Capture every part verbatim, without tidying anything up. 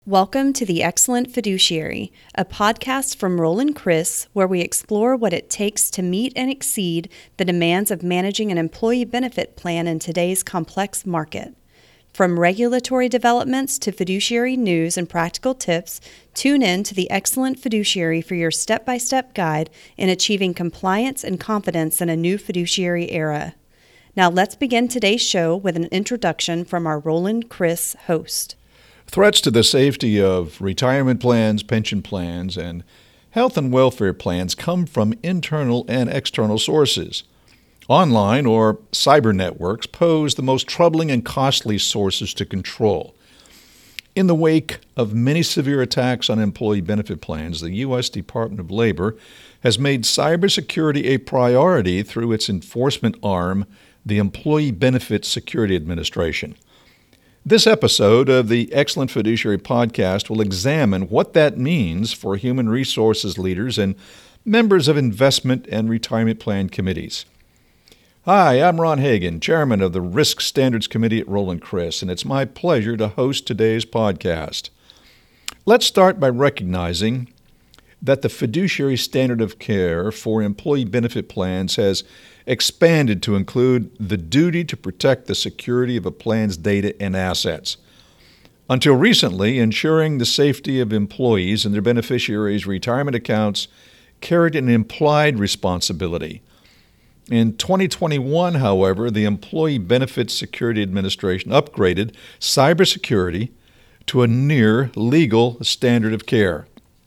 Welcome to The Excellent Fiduciary, a podcast from Roland Chris, where we explore what it takes to meet and exceed the demands of managing an employee benefit plan in today's complex market. From regulatory developments to fiduciary news and practical tips, tune in to The Excellent Fiduciary for your step-by-step guide in achieving compliance and confidence in a new fiduciary era. Now let's begin today's show with an introduction from our Roland Chris host. Threats to the safety of retirement plans, pension plans, and health and welfare plans come from internal and external sources. Online or cyber networks pose the most troubling and costly sources to control. In the wake of many severe attacks on employee benefit plans, the U S Department of Labor has made cybersecurity a priority through its enforcement arm, the Employee Benefits Security Administration. This episode of the Excellent Fiduciary podcast will examine what that means for human resources leaders and members of investment and retirement plan committees. Hi, I'm Ron Hagan, chairman of the Risk Standards Committee at Roland Chris, and it's my pleasure to host today's podcast. Let's start by recognizing that the fiduciary standard of care for employee benefit plans has expanded to include the duty to protect the security of a plan's data and assets. Until recently, ensuring the safety of employees and their beneficiaries' retirement accounts carried an implied responsibility. In twenty twenty-one, however, the Employee Benefits Security Administration upgraded cybersecurity to a near legal standard of care.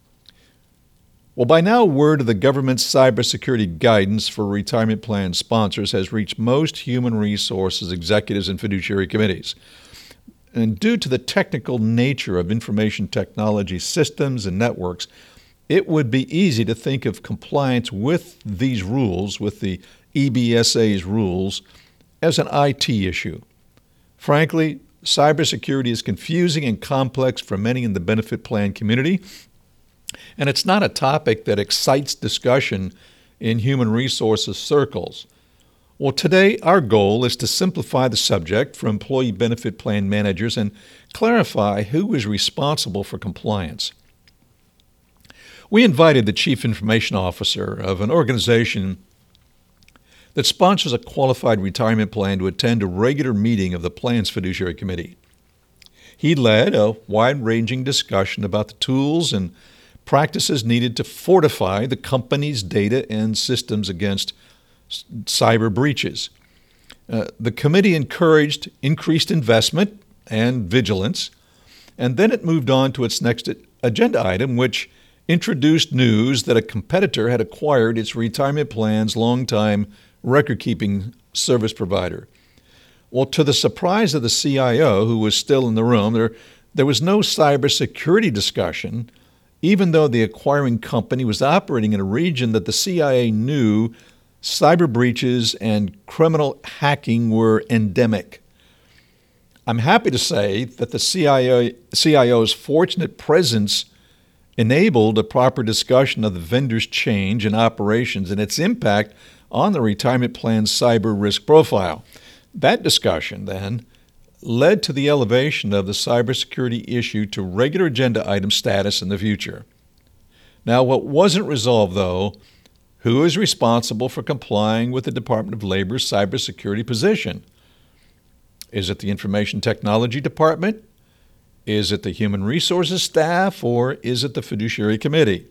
Well, by now, word of the government's cybersecurity guidance for retirement plan sponsors has reached most human resources executives and fiduciary committees. And due to the technical nature of information technology systems and networks, it would be easy to think of compliance with these rules, with the E B S A's rules, as an I T issue. Frankly, cybersecurity is confusing and complex for many in the benefit plan community, and it's not a topic that excites discussion in human resources circles. Well, today our goal is to simplify the subject for employee benefit plan managers and clarify who is responsible for compliance. We invited the Chief Information Officer of an organization that sponsors a qualified retirement plan to attend a regular meeting of the plan's fiduciary committee. He led a wide-ranging discussion about the tools and practices needed to fortify the company's data and systems against cyber breaches. Uh, the committee encouraged increased investment and vigilance, and then it moved on to its next agenda item, which introduced news that a competitor had acquired its retirement plan's longtime record-keeping service provider. Well, to the surprise of the C I O, who was still in the room, there, there was no cybersecurity discussion, even though the acquiring company was operating in a region that the C I A knew cyber breaches and criminal hacking were endemic. I'm happy to say that the C I O, C I O's fortunate presence enabled a proper discussion of the vendor's change in operations and its impact on the retirement plan's cyber risk profile. That discussion, then, led to the elevation of the cybersecurity issue to regular agenda item status in the future. Now, what wasn't resolved, though, who is responsible for complying with the Department of Labor's cybersecurity position? Is it the Information Technology Department? Is it the Human Resources staff? Or is it the Fiduciary Committee?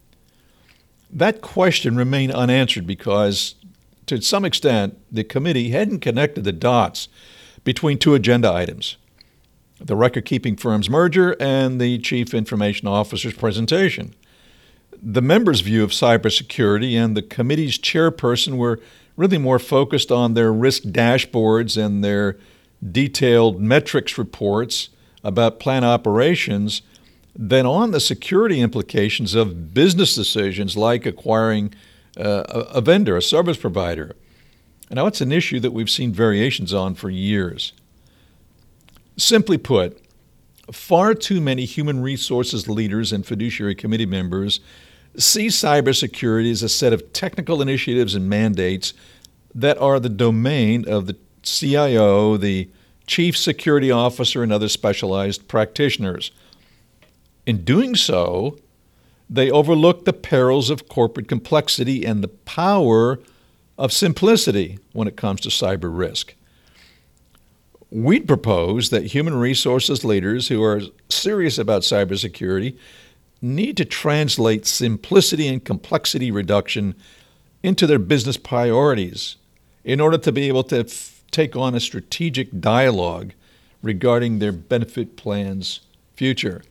That question remained unanswered because, to some extent, the committee hadn't connected the dots between two agenda items, the record-keeping firm's merger and the Chief Information Officer's presentation. The members' view of cybersecurity and the committee's chairperson were really more focused on their risk dashboards and their detailed metrics reports about plan operations than on the security implications of business decisions like acquiring uh, a, a vendor, a service provider. Now, it's an issue that we've seen variations on for years. Simply put, far too many human resources leaders and fiduciary committee members see cybersecurity as a set of technical initiatives and mandates that are the domain of the C I O, the Chief Security Officer, and other specialized practitioners. In doing so, they overlook the perils of corporate complexity and the power of simplicity when it comes to cyber risk. We'd propose that human resources leaders who are serious about cybersecurity need to translate simplicity and complexity reduction into their business priorities in order to be able to f- take on a strategic dialogue regarding their benefit plan's future.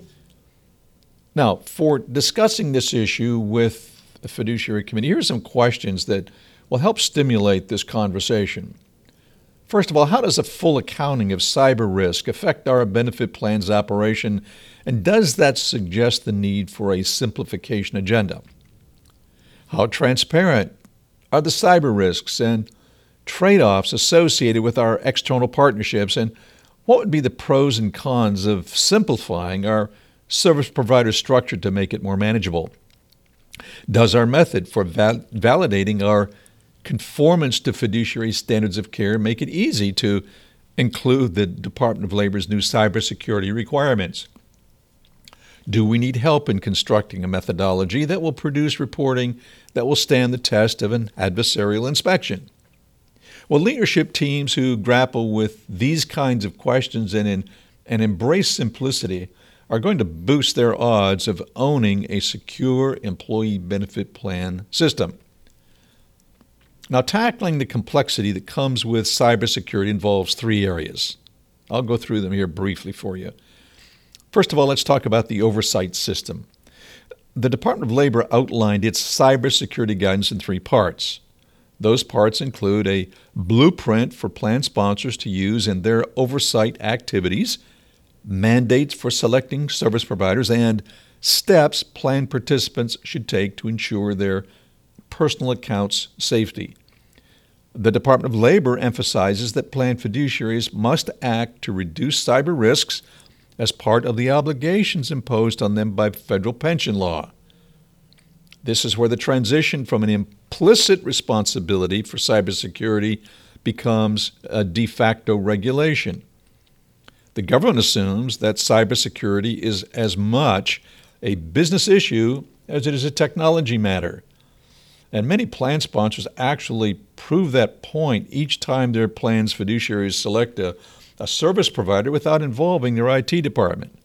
Now, for discussing this issue with the fiduciary committee, here are some questions that will help stimulate this conversation. First of all, how does a full accounting of cyber risk affect our benefit plan's operation, and does that suggest the need for a simplification agenda? How transparent are the cyber risks and trade-offs associated with our external partnerships, and what would be the pros and cons of simplifying our service provider structure to make it more manageable? Does our method for val- validating our conformance to fiduciary standards of care make it easy to include the Department of Labor's new cybersecurity requirements? Do we need help in constructing a methodology that will produce reporting that will stand the test of an adversarial inspection? Well, leadership teams who grapple with these kinds of questions and, in, and embrace simplicity are going to boost their odds of owning a secure employee benefit plan system. Now, tackling the complexity that comes with cybersecurity involves three areas. I'll go through them here briefly for you. First of all, let's talk about the oversight system. The Department of Labor outlined its cybersecurity guidance in three parts. Those parts include a blueprint for plan sponsors to use in their oversight activities, mandates for selecting service providers, and steps plan participants should take to ensure their personal accounts safety. The Department of Labor emphasizes that plan fiduciaries must act to reduce cyber risks as part of the obligations imposed on them by federal pension law. This is where the transition from an implicit responsibility for cybersecurity becomes a de facto regulation. The government assumes that cybersecurity is as much a business issue as it is a technology matter. And many plan sponsors actually prove that point each time their plan's fiduciaries select a, a service provider without involving their I T department.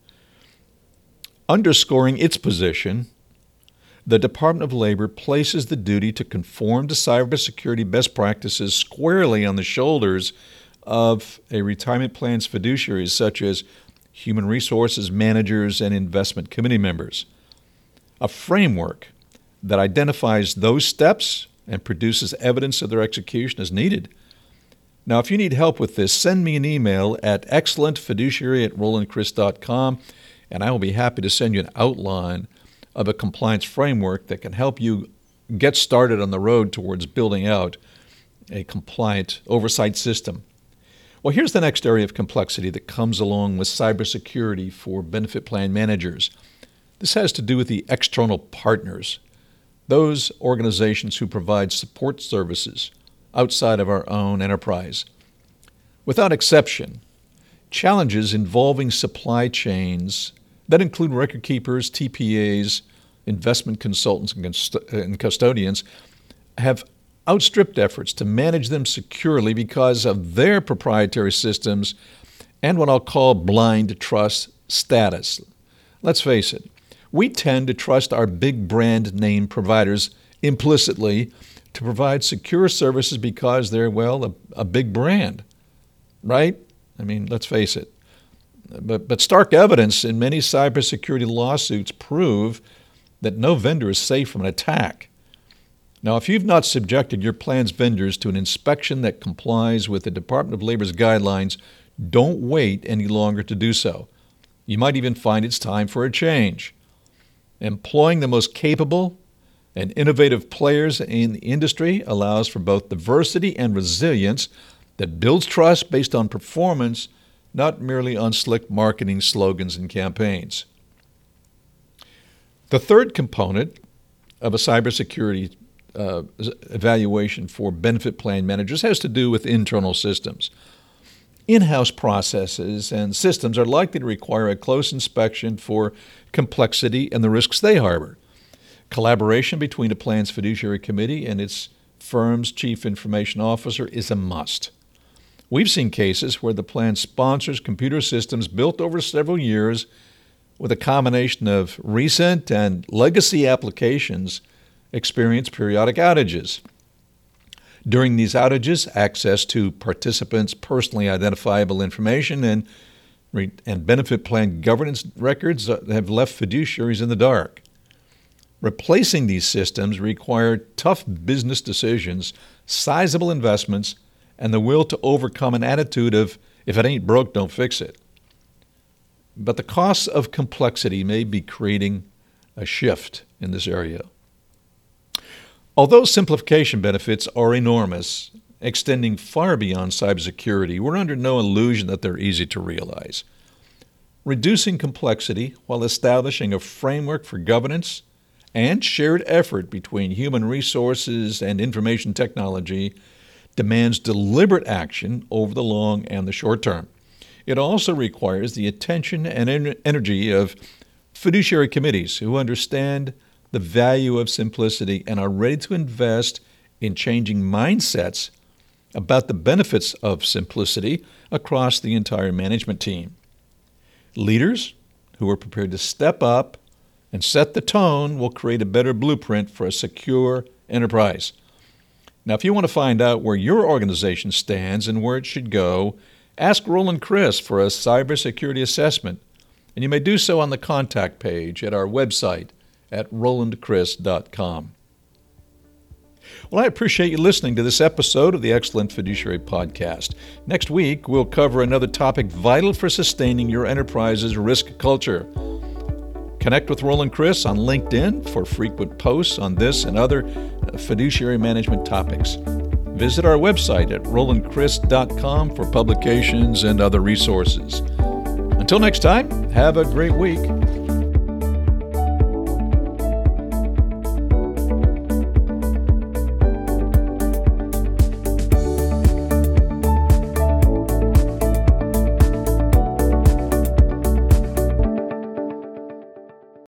Underscoring its position, the Department of Labor places the duty to conform to cybersecurity best practices squarely on the shoulders of a retirement plan's fiduciaries, such as human resources managers and investment committee members. A framework that identifies those steps and produces evidence of their execution as needed. Now, if you need help with this, send me an email at excellentfiduciary at roland chris dot com, and I will be happy to send you an outline of a compliance framework that can help you get started on the road towards building out a compliant oversight system. Well, here's the next area of complexity that comes along with cybersecurity for benefit plan managers. This has to do with the external partners, those organizations who provide support services outside of our own enterprise. Without exception, challenges involving supply chains that include record keepers, T P As, investment consultants, and custodians have outstripped efforts to manage them securely because of their proprietary systems and what I'll call blind trust status. Let's face it, we tend to trust our big brand name providers implicitly to provide secure services because they're, well, a, a big brand, right? I mean, let's face it. But, but stark evidence in many cybersecurity lawsuits prove that no vendor is safe from an attack. Now, if you've not subjected your plan's vendors to an inspection that complies with the Department of Labor's guidelines, don't wait any longer to do so. You might even find it's time for a change. Employing the most capable and innovative players in the industry allows for both diversity and resilience that builds trust based on performance, not merely on slick marketing slogans and campaigns. The third component of a cybersecurity uh, evaluation for benefit plan managers has to do with internal systems. In-house processes and systems are likely to require a close inspection for complexity and the risks they harbor. Collaboration between a plan's fiduciary committee and its firm's chief information officer is a must. We've seen cases where the plan sponsors computer systems built over several years with a combination of recent and legacy applications experience periodic outages. During these outages, access to participants' personally identifiable information and, and benefit plan governance records have left fiduciaries in the dark. Replacing these systems required tough business decisions, sizable investments, and the will to overcome an attitude of, if it ain't broke, don't fix it. But the costs of complexity may be creating a shift in this area. Although simplification benefits are enormous, extending far beyond cybersecurity, we're under no illusion that they're easy to realize. Reducing complexity while establishing a framework for governance and shared effort between human resources and information technology demands deliberate action over the long and the short term. It also requires the attention and en- energy of fiduciary committees who understand the value of simplicity and are ready to invest in changing mindsets about the benefits of simplicity across the entire management team. Leaders who are prepared to step up and set the tone will create a better blueprint for a secure enterprise. Now, if you want to find out where your organization stands and where it should go, ask Roland Chris for a cybersecurity assessment, and you may do so on the contact page at our website at roland chris dot com. Well, I appreciate you listening to this episode of the Excellent Fiduciary Podcast. Next week, we'll cover another topic vital for sustaining your enterprise's risk culture. Connect with Roland Chris on LinkedIn for frequent posts on this and other fiduciary management topics. Visit our website at roland chris dot com for publications and other resources. Until next time, have a great week.